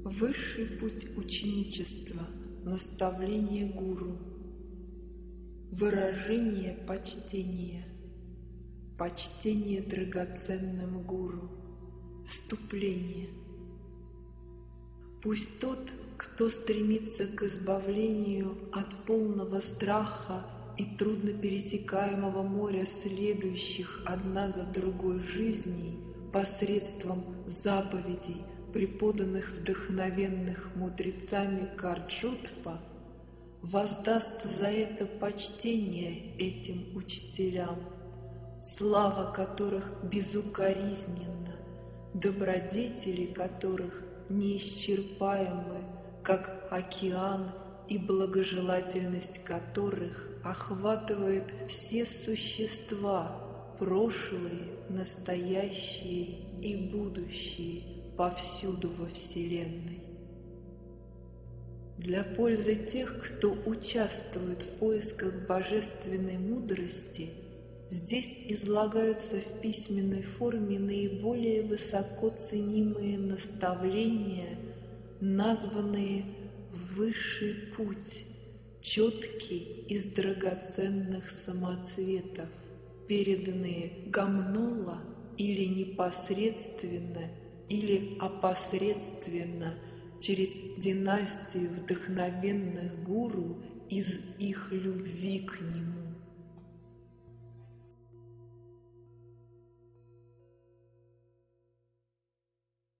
Высший путь ученичества, наставление гуру, выражение почтения, почтение драгоценным гуру, вступление. Пусть тот, кто стремится к избавлению от полного страха и труднопересекаемого моря следующих одна за другой жизней посредством заповедей, преподанных вдохновенных мудрецами Карджутпа, воздаст за это почтение этим учителям, слава которых безукоризненна, добродетели которых неисчерпаемы, как океан, и благожелательность которых охватывает все существа, прошлые, настоящие и будущие, повсюду во Вселенной. Для пользы тех, кто участвует в поисках божественной мудрости, здесь излагаются в письменной форме наиболее высоко ценимые наставления, названные «Высший путь», четкий из драгоценных самоцветов, переданные гамнола или непосредственно, или опосредственно через династию вдохновенных гуру из их любви к нему.